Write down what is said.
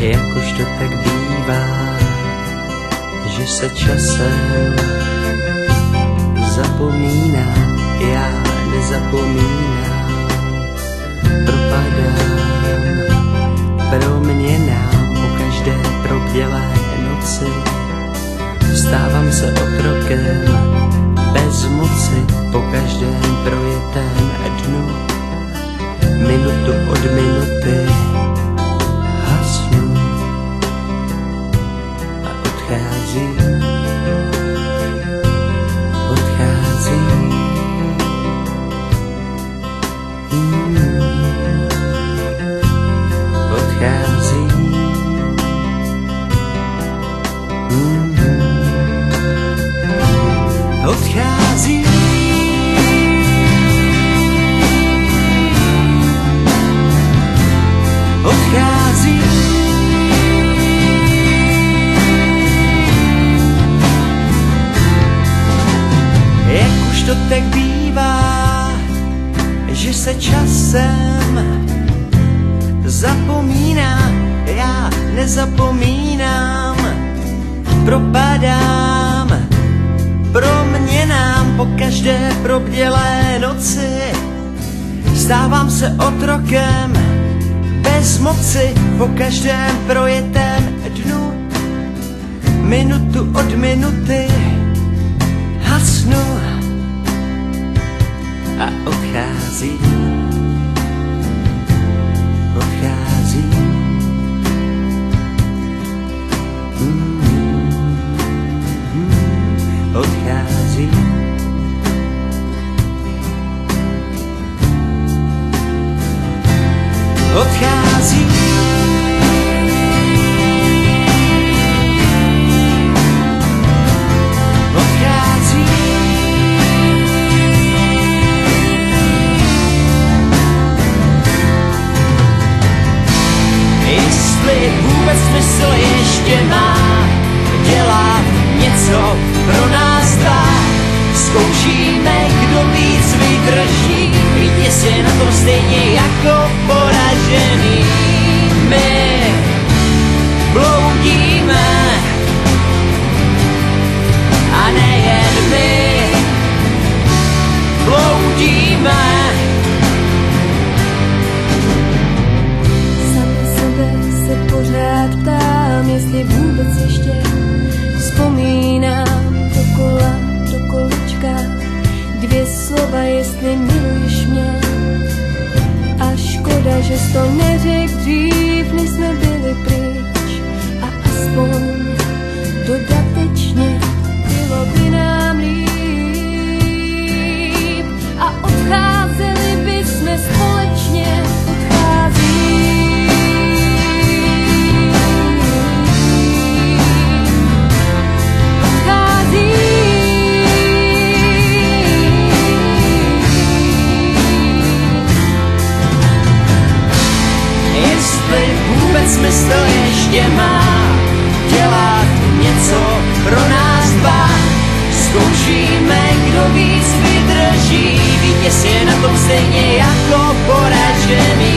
Jak už to tak bývá, že se časem zapomíná, já nezapomínám, propadám proměnám po každé probělé noci. Vstávám se otrokem bez moci po každém projetém dnu. Minutu od minuty hasnu a odcházím. Odchází. Odchází. Jak už to tak bývá, že se časem zapomíná, já nezapomínám, propadám proměnám po každé probdělé noci. Stávám se otrokem bez moci po každém projetém dnu. Minutu od minuty hasnu a odcházím. Odcházím. Odchází. Odchází. Odchází. Jestli vůbec smysl ještě má dělat něco pro nás dva, zkoušíme, kdo víc vydrží, vítěz je na tom stejně jako poražený. My bloudíme a nejen my bloudíme. Sama sebe se pořád ptám, jestli vůbec ještě vzpomínám do kolečka dvě slova, jestli miluješ mě. A škoda, že jsi to neřekl dřív, než jsme byli pryč. A aspoň dodatečně bylo by nám líp. A odcházeli bychom společně. Smysl ještě má dělat něco pro nás dva. Zkoušíme, kdo víc vydrží, vítěz je na tom stejně jako poražený.